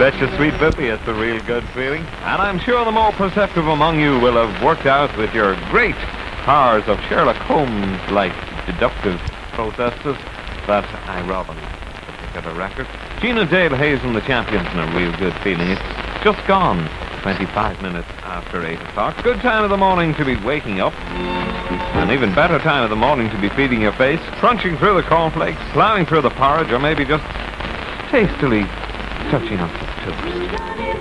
bet you, Sweet Bippy, it's a real good feeling. And I'm sure the more perceptive among you will have worked out with your great powers of Sherlock Holmes-like deductive processes that I rob on a particular record. Gina Dale Hazen, the champions, and a real good feeling. It's just gone 25 minutes after 8 o'clock. Good time of the morning to be waking up. An even better time of the morning to be feeding your face, crunching through the cornflakes, plowing through the porridge, or maybe just tastily touching up the toast.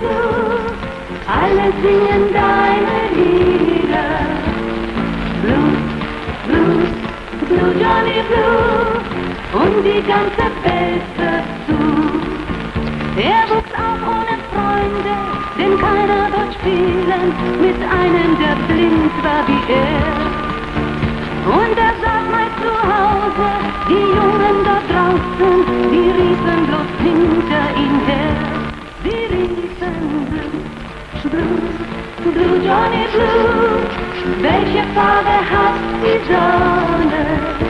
Alle singen deine Lieder. Blue, blue, blue Johnny Blue. Und die ganze Welt hört zu. Er wuchs auf ohne Freunde, denn keiner dort spielen mit einem, der blind war wie er. Und er saß mal zu Hause, die Jungen dort draußen, die riefen bloß hinter ihm her. Sie riefen Blue, Blue, Blue Johnny Blue. Welche Farbe hat die Sonne?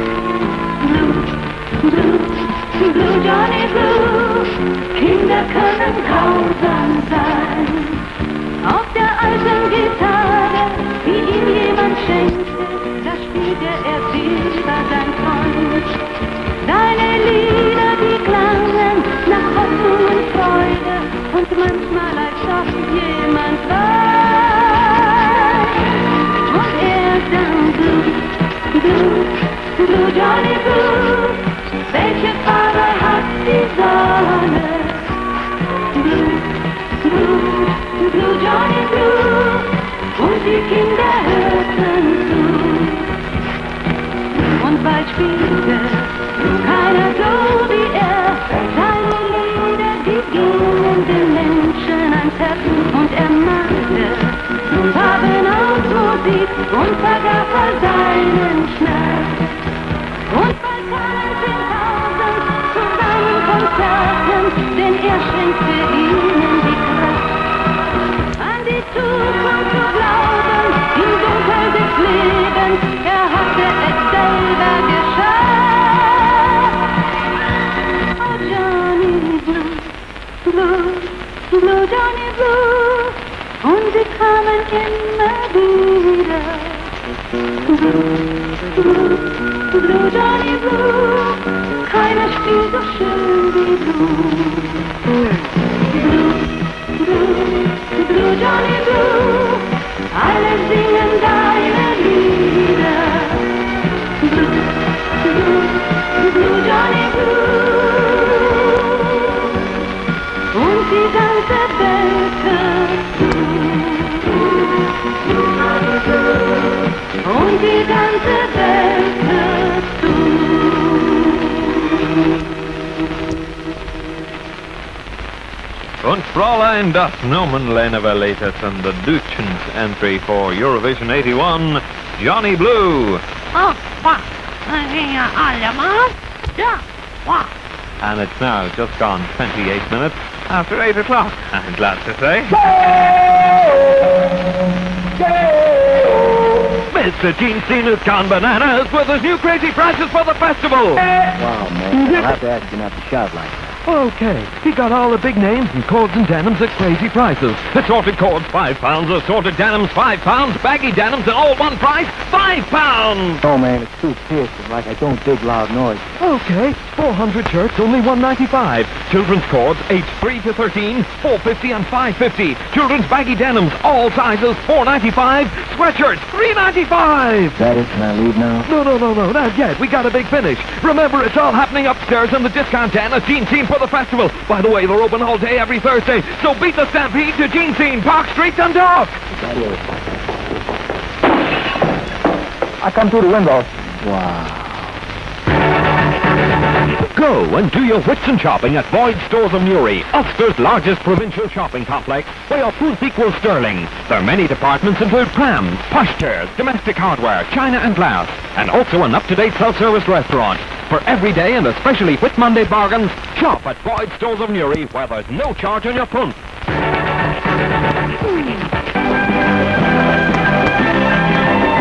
Blue, Blue, Blue Johnny Blue. Kinder können grausam sein. Auf der alten Gitarre, die ihm jemand schenkte, da spielte er wieder sein Freund. Deine Lieder, die klangen nach Hoffnung und Freude und manchmal als ob jemand weint. Und er sang Blue, Blue, Blue Johnny Blue. Welche Farbe hat die Sonne? Blue, Blue, Blue Johnny Blue. Und die Kinder hörten zu. Und bald spielte keiner so wie er. Seine Lieder, die gingen den Menschen ans Herz. Und er machte Farben aus Musik und vergaß all seinen Schmerz. Und bald kamen 10.000 zu seinen Konzerten, denn er schenkte ihnen die Kraft, an die Zukunft zu glauben, im Dunkel des Lebens, er hatte es selber geschafft. Oh Johnny Blue, Blue, Blue Johnny Blue, und sie kamen immer wieder. Blue, Blue, Blue Johnny Blue, keiner spielt so schön wie du. Blue, Blue, Blue Johnny Blue, alle singen deine Lieder. Blue, Blue, Blue Johnny Blue, und die ganze Welt hört zu. Und die ganze Welt hört zu. Und Fräulein, das Nomen Lenevelitas and the Duchens entry for Eurovision 81, Johnny Blue. Oh, what? Yeah, what? And it's now just gone 28 minutes after 8 o'clock, I'm glad to say. Mr. Gene Steen has gone bananas with his new crazy prizes for the festival. Wow, man, I'll have to ask you not to shout like that. Okay, he got all the big names and cords and denims at crazy prices. Assorted cords, £5. Assorted denims, £5. Baggy denims, and all one price, £5. Oh, man, it's too piercing, like I don't dig loud noise. Okay, 400 shirts, only $1.95. Children's cords, aged 3 to 13, $4.50 and $5.50. Children's baggy denims, all sizes, $4.95. Sweatshirts, $3.95. That it? Can I leave now? No, not yet. We got a big finish. Remember, it's all happening upstairs in the discount den at Gene Scene for the festival. By the way, they're open all day every Thursday, so beat the stampede to Gene Scene, Park Street, Dundalk. That is. I come through the window. Wow. Go and do your Whitsun shopping at Boyd Stores of Newry, Ulster's largest provincial shopping complex, where your fruits equal sterling. Their many departments include prams, pushchairs, domestic hardware, china and glass, and also an up-to-date self-service restaurant. For every day and especially Whit Monday bargains, shop at Boyd Stores of Newry, where there's no charge on your front.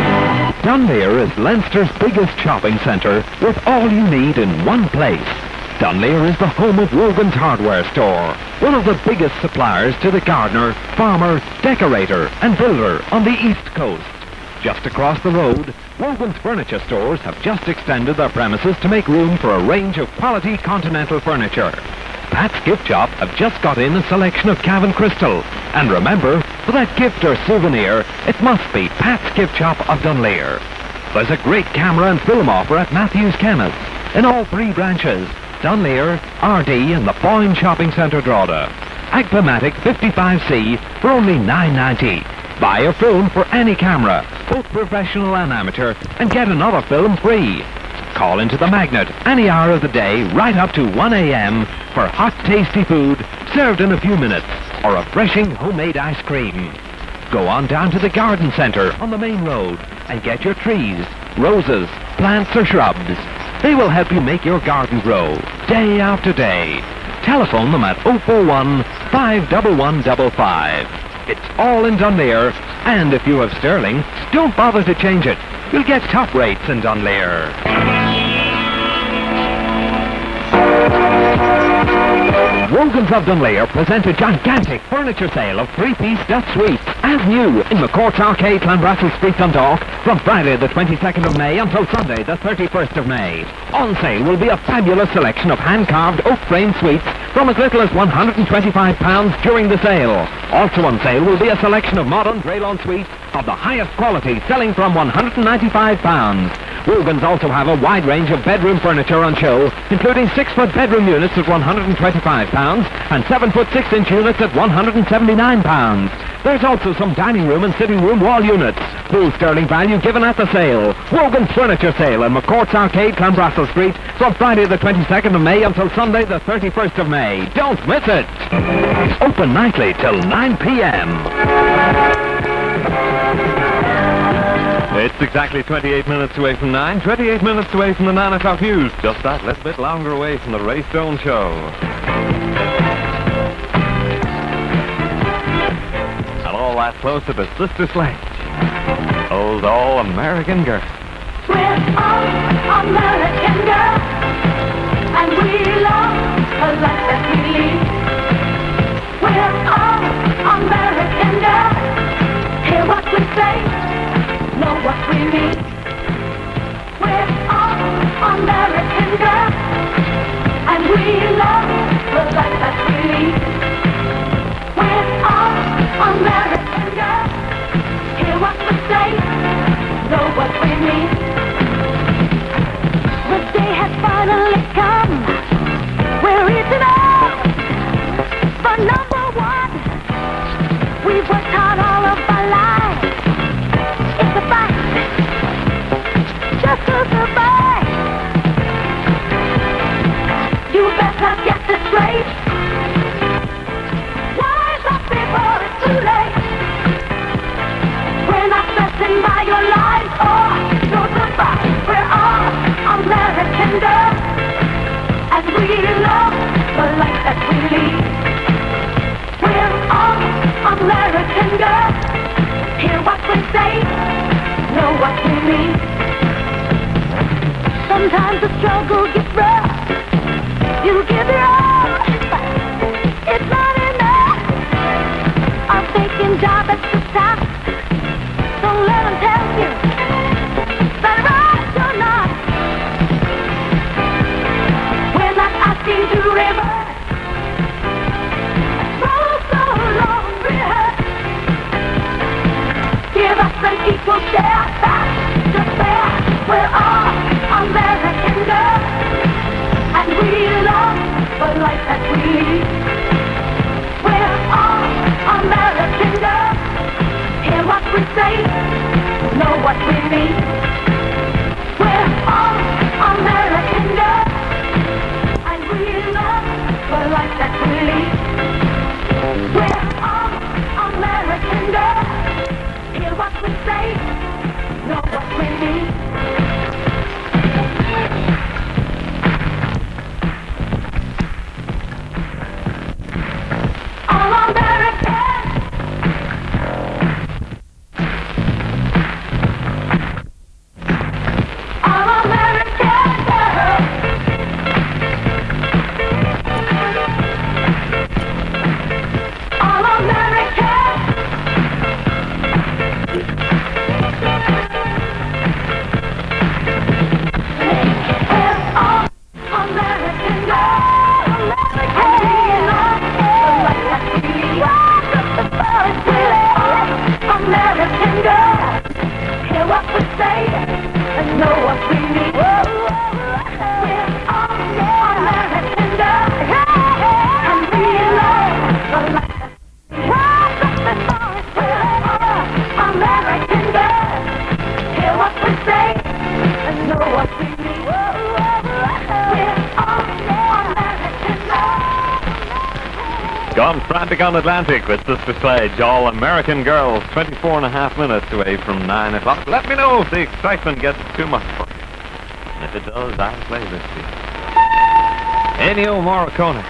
Dunleer is Leinster's biggest shopping centre with all you need in one place. Dunleer is the home of Wogan's Hardware Store, one of the biggest suppliers to the gardener, farmer, decorator and builder on the East Coast. Just across the road, Wogan's Furniture Stores have just extended their premises to make room for a range of quality continental furniture. Pat's Gift Shop have just got in a selection of Cavan Crystal. And remember, for that gift or souvenir, it must be Pat's Gift Shop of Dunleer. There's a great camera and film offer at Matthews Chemist in all three branches, Dunleer, RD and the Boyne Shopping Centre Drogheda. Agpamatic 55C for only $9.90. Buy a film for any camera, both professional and amateur, and get another film free. Call into the Magnet any hour of the day right up to 1 a.m. for hot, tasty food served in a few minutes or refreshing homemade ice cream. Go on down to the Garden Centre on the main road and get your trees, roses, plants or shrubs. They will help you make your garden grow day after day. Telephone them at 041 51155. It's all in Dunleer, and if you have sterling, don't bother to change it. You'll get top rates in Dunleer. Wogan's of Dunleer present a gigantic furniture sale of three-piece Dutch suites, as new in McCourt's Arcade, Clanbrassil Street, Dundalk, from Friday the 22nd of May until Sunday the 31st of May. On sale will be a fabulous selection of hand-carved oak-frame suites from as little as £125 during the sale. Also on sale will be a selection of modern Greylon suites of the highest quality, selling from £195. Wogan's also have a wide range of bedroom furniture on show, including 6-foot bedroom units at £125 and 7-foot 6-inch units at £179. There's also some dining room and sitting room wall units. Full sterling value given at the sale. Wogan's Furniture Sale in McCourt's Arcade, Clanbrassil Street, from Friday the 22nd of May until Sunday the 31st of May. Don't miss it! Open nightly till 9 p.m. It's exactly 28 minutes away from 9, 28 minutes away from the 9 o'clock news. Just that little bit longer away from the Ray Stone Show. And all that closer to Sister Sledge. Old All-American Girl. We're all American girls, and we love a life that we lead. We're all American girls. Hear what we say, know what we mean. We're all American girls, and we love the life that we lead. We're all American girls. Hear what we say, know what we mean. The day has finally come. We're reaching out for number one. We've worked hard all of our lives. It's a fight just to survive. You better get this straight. Wise up before it's too late. We're not stressing by your life or no goodbye. We're all American girls, and we love the life that we lead. We're all American girls. Hear what we say, know what we mean. Sometimes the struggle gets rough. You give your all, it's not enough. Our faking job at the top. Don't let them tell you that right or not. We're not asking to reverse. Roll so long, rehearse. Give us an equal share, that's just fair. We're all American girls, and we love the life that we lead. We're all American girls. Hear what we say, know what we mean. We're all American girls, and we love the life that we lead. We're all American girls. Hear what we say, know what we mean. All American. All American girls. Gone frantic on Atlantic with Sister Sledge, All American Girls, 24 and a half minutes away from 9 o'clock. Let me know if the excitement gets too much for you. And if it does, I'll play this to you. Ennio Morricone.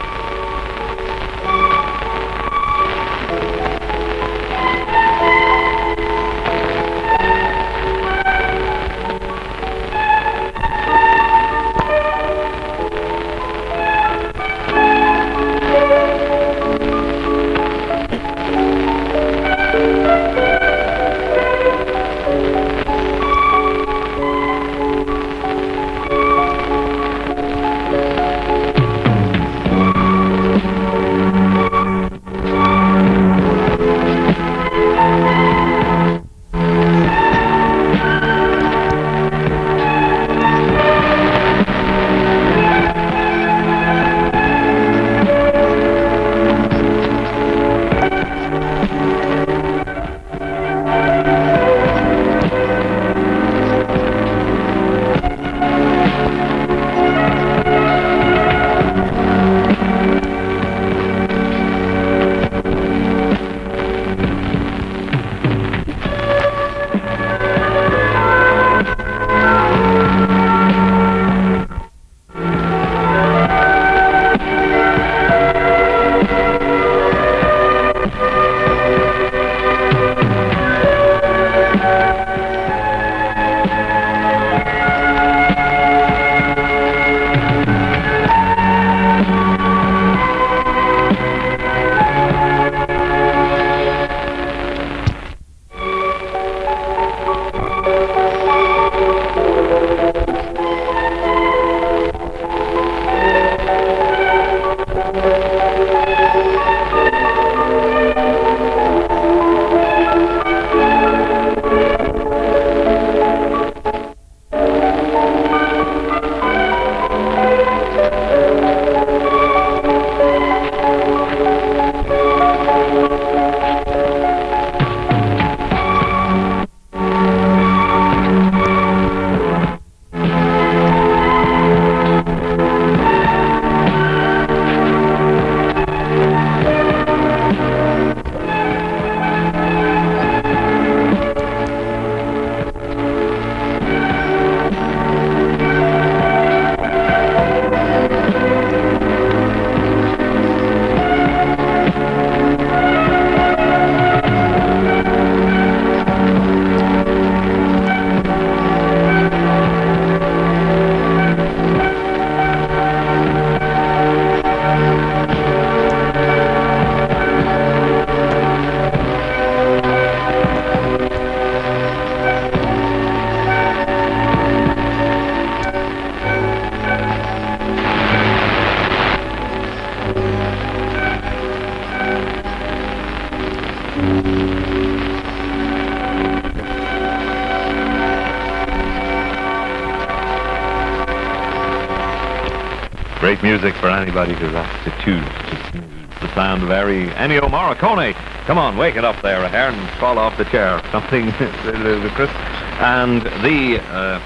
Great music for anybody who has to choose to snooze. The sound of Ennio Morricone. Come on, wake it up there, a hair, and fall off the chair. Something ludicrous. And the,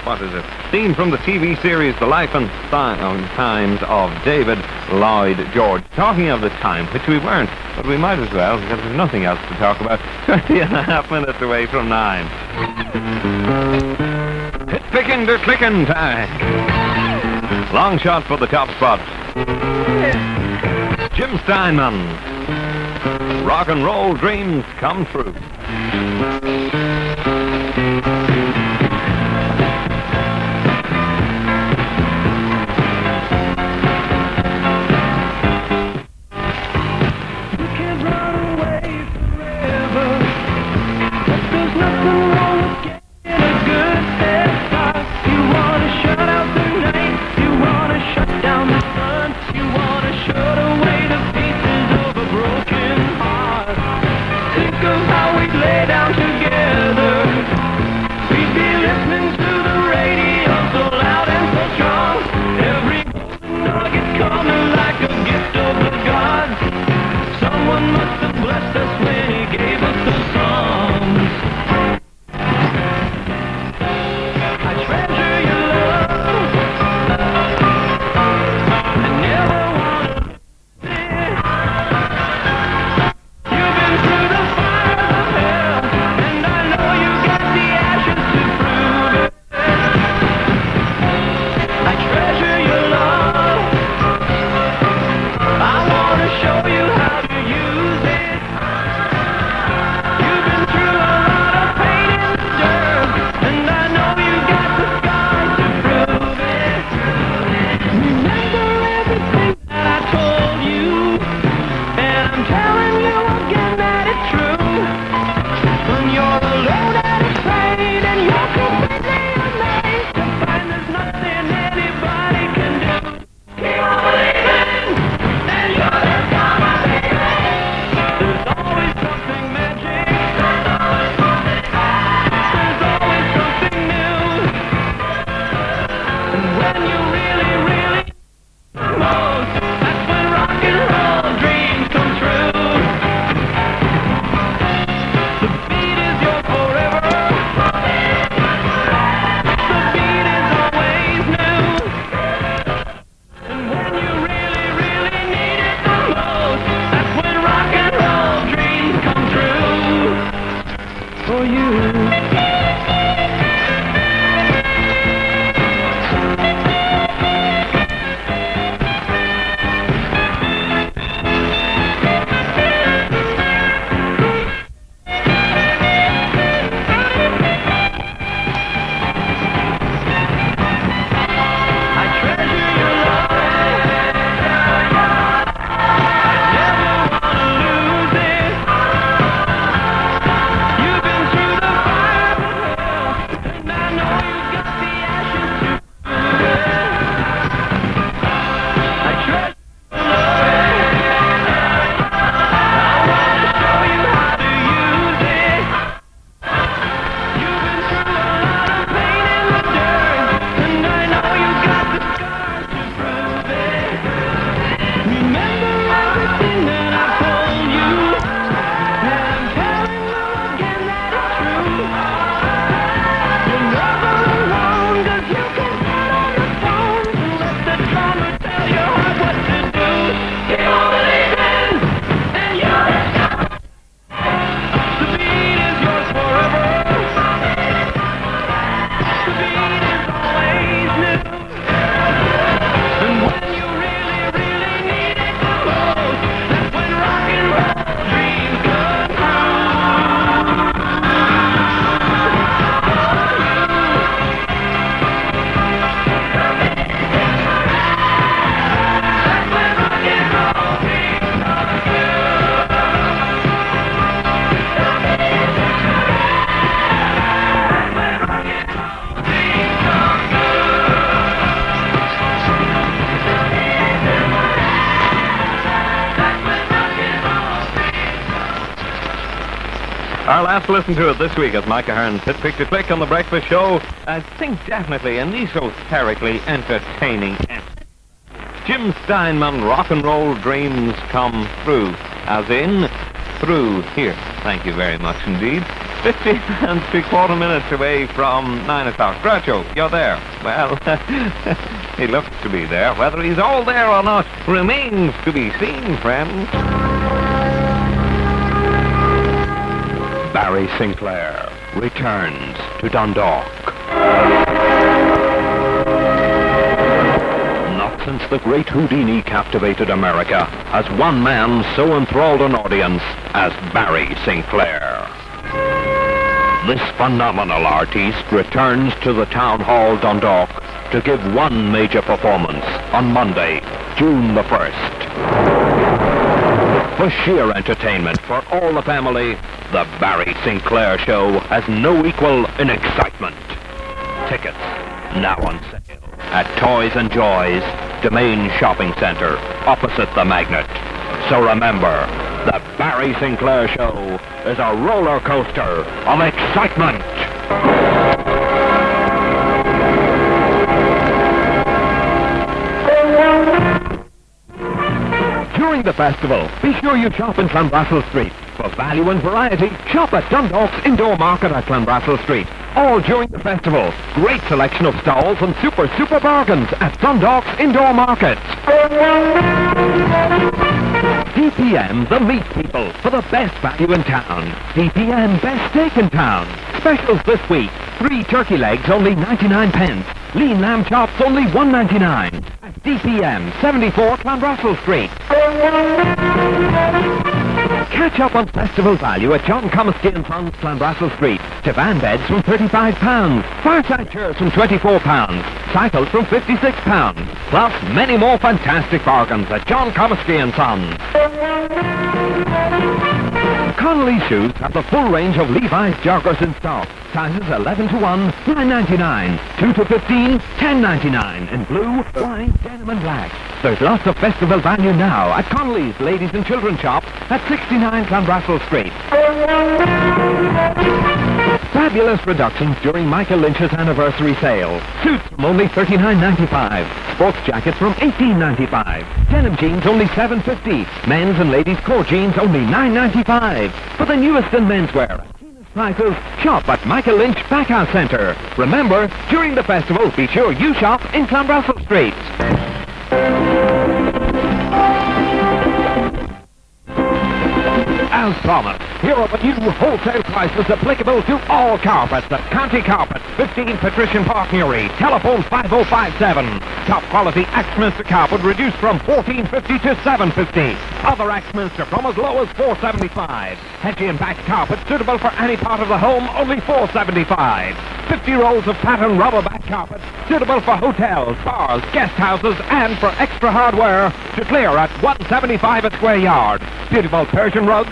theme from the TV series The Life and Times of David Lloyd George. Talking of the time, which we weren't, but we might as well, because there's nothing else to talk about. 20 and a half minutes away from 9. It's picking to clicking time. Long shot for the top spot. Jim Steinman. Rock and roll dreams come true. Think of how we lay down together. Our last listen to it this week as Micah Hearn's Hit Picture Click on The Breakfast Show. I think definitely an esoterically entertaining Jim Steinman, Rock and Roll Dreams Come Through. As in, through here. Thank you very much indeed. 15 and 3/4 minutes away from 9 o'clock. Groucho, you're there. Well, he looks to be there. Whether he's all there or not remains to be seen, friends. Barry Sinclair returns to Dundalk. Not since the great Houdini captivated America has one man so enthralled an audience as Barry Sinclair. This phenomenal artiste returns to the Town Hall Dundalk to give one major performance on Monday, June the 1st. For sheer entertainment for all the family, the Barry Sinclair Show has no equal in excitement. Tickets now on sale at Toys and Joys, Domain Shopping Center, opposite the Magnet. So remember, the Barry Sinclair Show is a roller coaster of excitement. During the festival, be sure you shop in Clanbrassil Street. For value and variety, shop at Dundalk's Indoor Market at Clanbrassil Street. All during the festival. Great selection of stalls and super bargains at Dundalk's Indoor Market. DPM, the meat people, for the best value in town. DPM, best steak in town. Specials this week. 3 turkey legs, only 99 pence. Lean lamb chops, only $1.99. At DPM, 74 Clanbrassil Street. Catch up on festival value at John Comiskey & Sons, Clanbrassil Street. Divan beds from £35. Fireside chairs from £24. Cycles from £56. Plus many more fantastic bargains at John Comiskey & Sons. Connolly Shoes have the full range of Levi's joggers in stock. Sizes 11 to 1, $9.99. 2 to 15, $10.99. In blue, white, denim and black. There's lots of festival value now at Connolly's Ladies and Children's Shop at 69 Clanbrassil Street. Fabulous reductions during Michael Lynch's anniversary sale. Suits from only $39.95. Sports jackets from $18.95. Denim jeans only $7.50. Men's and ladies' core jeans only $9.95. For the newest in menswear. Prices, shop at Michael Lynch Backhouse Centre. Remember, during the festival, be sure you shop in Clanbrassil Street. as promised, here are the new wholesale prices applicable to all carpets at Conti Carpets, 15 Patrician Park, Newry. Telephone 5057. Top quality Axminster carpet reduced from $14.50 to $7.50. Other Axminster from as low as $4.75. Hetchian back carpet suitable for any part of the home, only $4.75. 50 rolls of pattern rubber back carpet suitable for hotels, bars, guest houses, and for extra hardware to clear at $1.75 a square yard. Beautiful Persian rugs,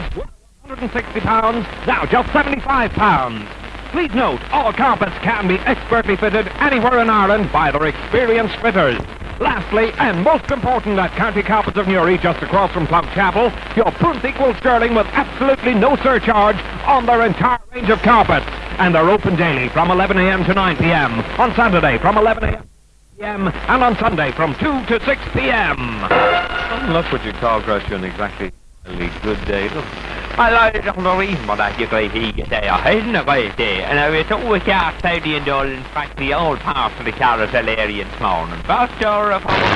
£160, now just £75. Please note, all carpets can be expertly fitted anywhere in Ireland by their experienced fitters. Lastly, and most important, at County Carpets of Newry, just across from Plum Chapel, your Prince Equal Sterling with absolutely no surcharge on their entire range of carpets. And they're open daily from 11 a.m. to 9 p.m. On Saturday from 11 a.m. p.m. and on Sunday from 2 to 6 p.m. That's what you call Gresham exactly a good day. Well, I don't know reason for that, you guys, he get there. Isn't a great day. And I was always asked how the indulgence back the old parts of the carousel area this morning. First, you're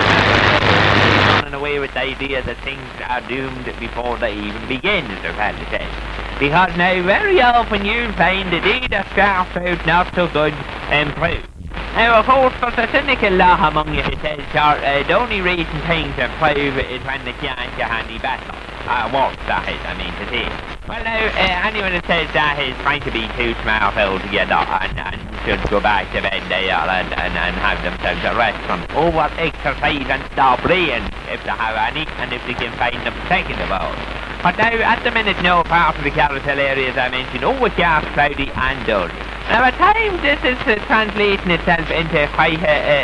running away with the idea that things are doomed before they even begin, as I've had to say. Because now, very often you'll find the day that starts out not so good improved. Now, of course, there's a cynical lot among you who says, the only reason things improve is when they can't get handy battle. Worse, that is, I mean to say. Well, now, anyone that says that is trying to be too smart altogether and should go back to bed there and have themselves a rest from over-exercise and their brains, if they have any, and if they can find them, second of all. But now, at the minute, no part of the carousel area, as I mentioned, overcast, cloudy and dull. Now, at times, this is translating itself into quite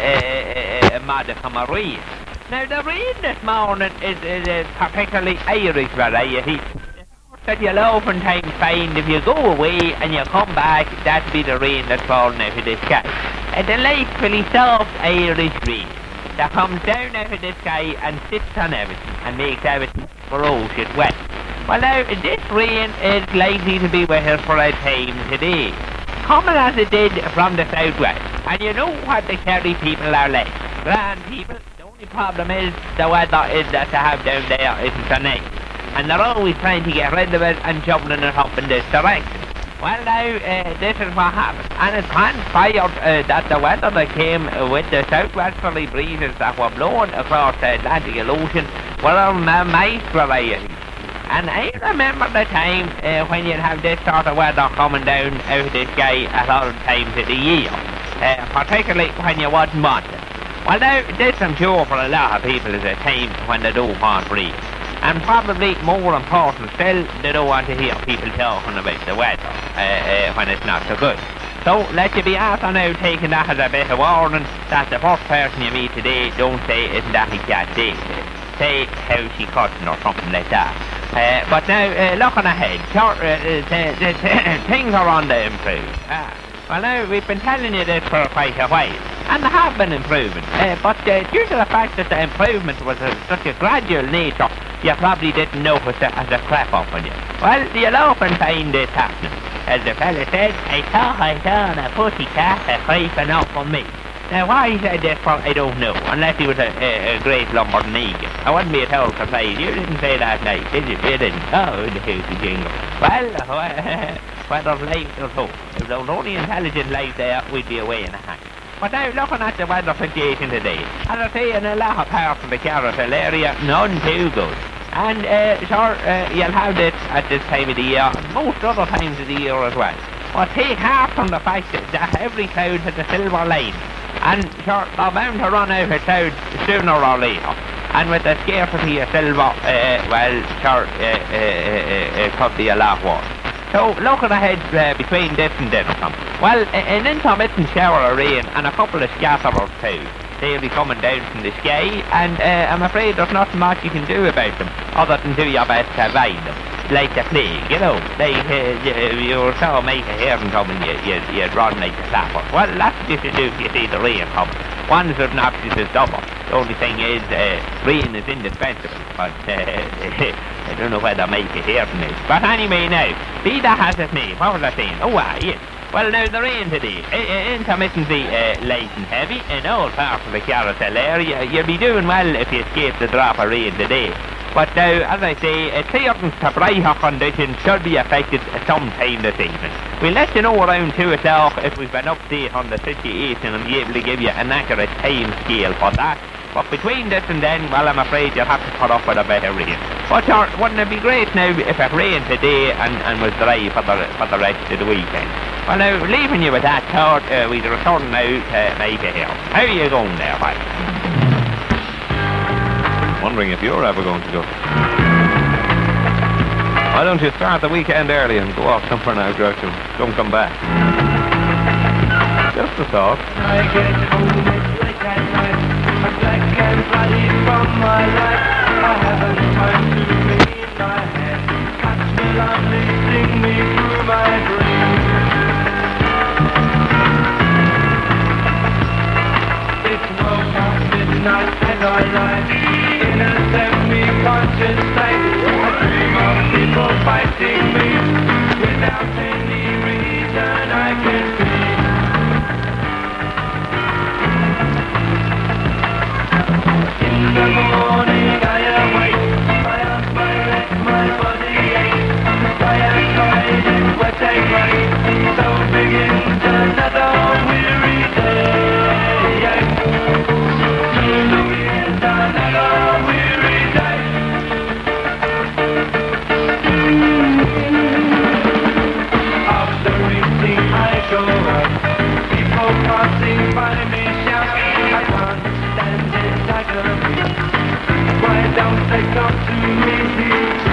a modicum of rain. Now, the rain this morning is a particularly Irish variety. That you'll oftentimes find if you go away and you come back, that'll be the rain that's falling out of the sky. A delightfully soft Irish rain that comes down out of the sky and sits on everything and makes everything ferocious wet. Well, now, this rain is likely to be with us for a time today, coming as it did from the southwest. And you know what the Kerry people are like. Grand people. The only problem is the weather is that they have down there isn't so nice. And they're always trying to get rid of it and jumping it up in this direction. Well, now, this is what happened. And it transpired that the weather that came with the southwesterly breezes that were blowing across the Atlantic Ocean were of a nice variety. And I remember the time when you'd have this sort of weather coming down out of the sky at all times of the year, particularly when you wasn't wanted. Well, now, this I'm sure for a lot of people is a time when they don't want rain. And probably more important still, they don't want to hear people talking about the weather when it's not so good. So let you be after now taking that as a bit of warning that the first person you meet today don't say, isn't that a cat day? Say, how's she cutting or something like that. But now, looking ahead, things are on the improve. Well, now, we've been telling you this for quite a while, and they have been improving. But due to the fact that the improvement was of such a gradual nature, you probably didn't notice it as a crap up on you. Well, you'll often find this happening. As the fella said, I saw a pussy cat creeping up on me. Now, why he said this for, I don't know, unless he was a great Lombard Negan. I wouldn't be at all surprised. You didn't say that night, did you? You didn't. Oh, the hoosey jingle. Well, whether life or hope. If there was only intelligent life there, we'd be away in a hang. But now, looking at the weather situation today, as I say, in a lot of parts of the carousel area, none too good. And, you'll have this at this time of the year, and most other times of the year as well. But take heart from the fact that every cloud has a silver line. And they're bound to run out of clouds sooner or later. And with the scarcity of silver, it could be a lot worse. So, looking ahead between this and dinner time. Well, an intermittent shower of rain and a couple of scatterers too. They'll be coming down from the sky, and I'm afraid there's not much you can do about them, other than do your best to avoid them. Like the plague, you know. You saw a mate of hearing coming, you'd run like the clapper. Well, that's what you should do if you see the rain coming. One's as obnoxious as double. The only thing is, rain is indispensable, but I don't know whether mate of hearing is. But anyway, now, be that as it may, what was I saying? Oh, yes. Well, now, the rain today, intermittently light and heavy in all parts of the carousel area. You'll be doing well if you escape the drop of rain today. But now, as I say, clearance to brighter conditions should be affected sometime this evening. We'll let you know around 2 o'clock if we've an update on the situation and be able to give you an accurate time scale for that. But between this and then, well, I'm afraid you'll have to put up with a bit of rain. But wouldn't it be great now if it rained today and was dry for the rest of the weekend? Well, now, leaving you with that thought, we'll return now to Micah Hill. How are you going there, Mike? Wondering if you're ever going to go. Why don't you start the weekend early and go off somewhere now, Groucho? Don't come back. Just a thought. I get home, it's late at night. I'm black and bloody from my life. I haven't time to clean my head. Cats will only sing me through my dreams. It's well past midnight and I lie in a semi-conscious state. I dream of people fighting me without any reason I can see. In the morning I awake, my arms, my legs, my body aches. The sky outside is wet and grey, so begins another weary day. So begins another weary day. After eating I go out, people passing by me shout, I can't stand it, I gotta be. Why don't they come to me, please?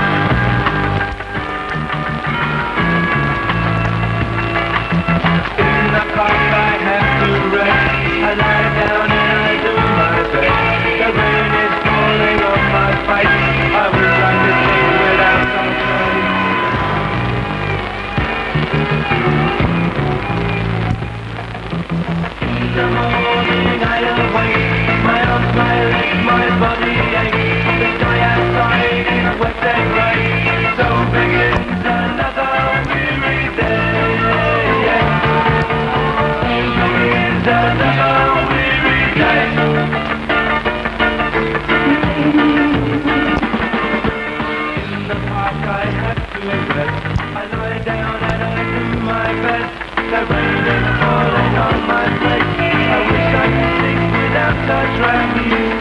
In the park I have to rest. I lie down and I do my best. The rain is falling on my face. I wish I could sing without sunshine. In the morning I awake, my arms, my legs, my body aches. The sky outside is wet and grey, so begins another weary day. So begins another weary day. In the park I have to rest. I lie down and I do my best. The rain is falling on my face. I wish I could sleep without such rain.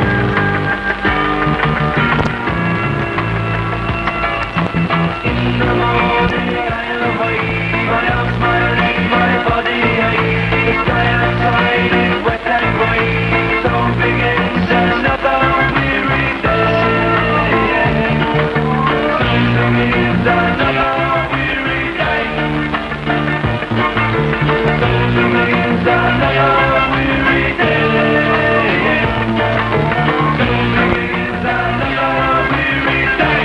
In the morning I awake, my arms, my legs, my body ache. The sky outside is wet and grey, so begins another weary day. So begins another weary day. So begins another weary day. So begins another weary day.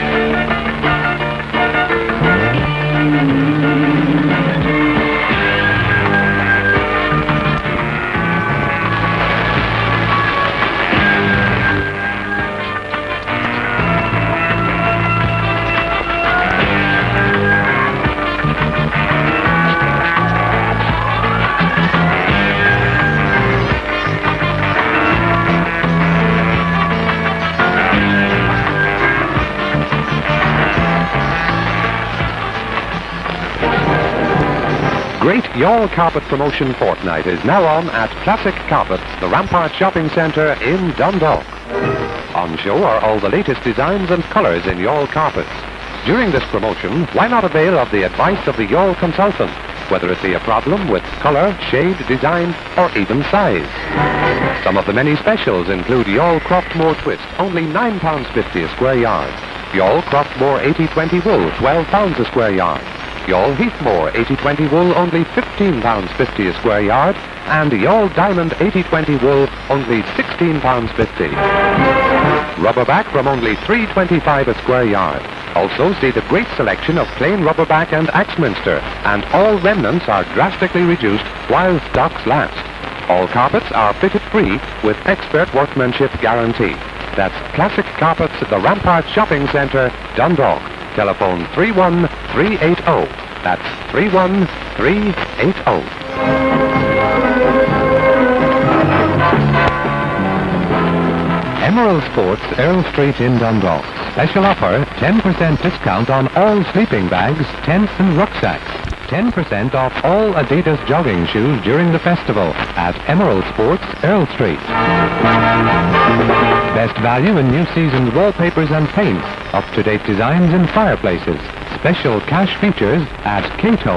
Great Yall Carpet Promotion Fortnight is now on at Classic Carpets, the Rampart Shopping Centre in Dundalk. On show are all the latest designs and colours in Yall carpets. During this promotion, why not avail of the advice of the Yall consultant, whether it be a problem with colour, shade, design, or even size. Some of the many specials include Yall Croftmore Twist, only £9.50 a square yard. Yall Croftmore 80-20 wool, £12 a square yard. Yall Heathmore 80-20 wool, only £15.50 a square yard, and Yall Diamond 80-20 wool, only £16.50. Rubberback from only £3.25 a square yard. Also see the great selection of plain rubberback and Axminster, and all remnants are drastically reduced while stocks last. All carpets are fitted free with expert workmanship guarantee. That's Classic Carpets at the Rampart Shopping Centre, Dundalk. Telephone 31380. That's 31380. Emerald Sports, Earl Street in Dundalk. Special offer, 10% discount on all sleeping bags, tents and rucksacks. 10% off all Adidas jogging shoes during the festival at Emerald Sports, Earl Street. Best value in new season's wallpapers and paints. Up-to-date designs in fireplaces. Special cash features at Cato